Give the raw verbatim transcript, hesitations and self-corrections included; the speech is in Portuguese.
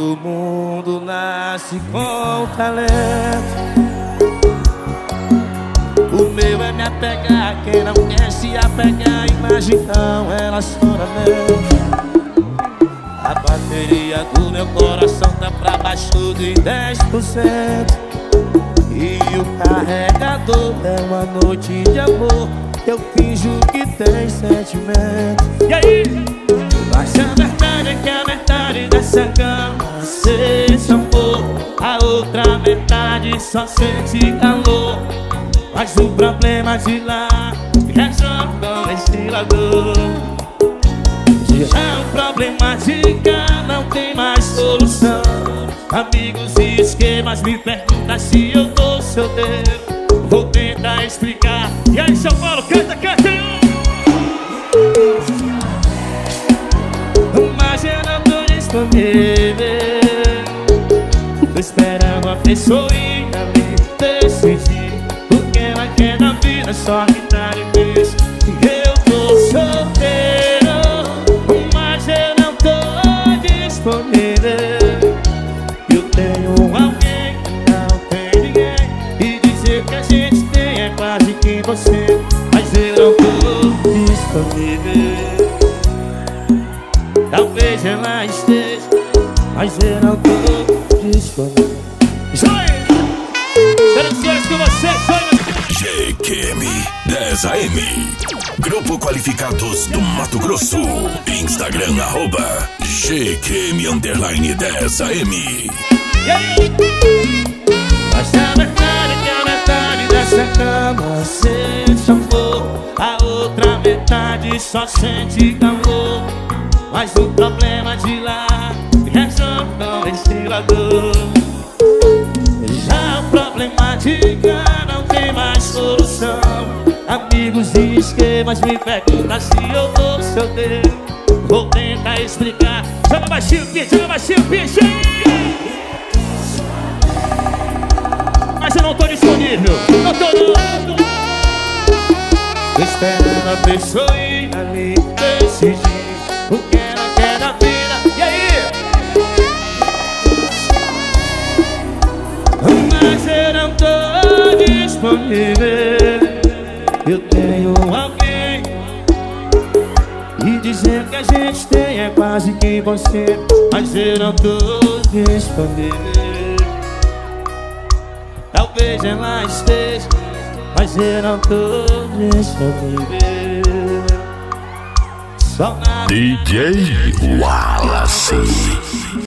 Todo mundo nasce com talento. O meu é me apegar, quem não quer se apegar, imagina então ela chora. A bateria do meu coração tá pra baixo de dez por cento. E o carregador é uma noite de amor. Eu finjo que tem sentimento. E aí? Mas a verdade é que a metade dessa cama sente amor, a outra metade só sente calor. Mas o problema de lá resolve com ventilador. Já o problema de cá não tem mais solução. Amigos e esquemas me perguntam se eu tô solteiro. Vou tentar explicar. E aí, São Paulo, canta, canta! Mas eu não tô disponível. Tô esperando a pessoinha me decidir. O que ela quer da vida, só que tá difícil. Eu tô solteiro, mas eu não tô disponível. Eu tenho alguém que não tem ninguém. E dizer que a gente tem é quase que você. Mas eu não tô disponível. Talvez ela esteja, mas eu não tô disponível. Joia! Senhoras e senhores, com vocês, Joia! G Q M dez A M, Grupo Qualificados do Mato Grosso. Instagram arroba G Q M underline dez A M. E aí? Mas a verdade é que a metade dessa cama sente amor, a outra metade só sente calor. Mas o problema de lá resolve com ventilador. Já o problema de cá não tem mais solução. Amigos e esquemas me perguntam se eu tô solteiro. Vou tentar explicar. Joga baixinho, Pia, joga baixinho, Pia, mas eu não tô disponível. Não tô, não. Tô esperando a pessoinha me decidir o que ela quer da vida. E aí? Mas eu não tô disponível. Eu tenho alguém. E dizer que a gente tem é quase que você. Mas eu não tô disponível. Talvez ela esteja, mas eu não tô disponível. Só na D J Wallace.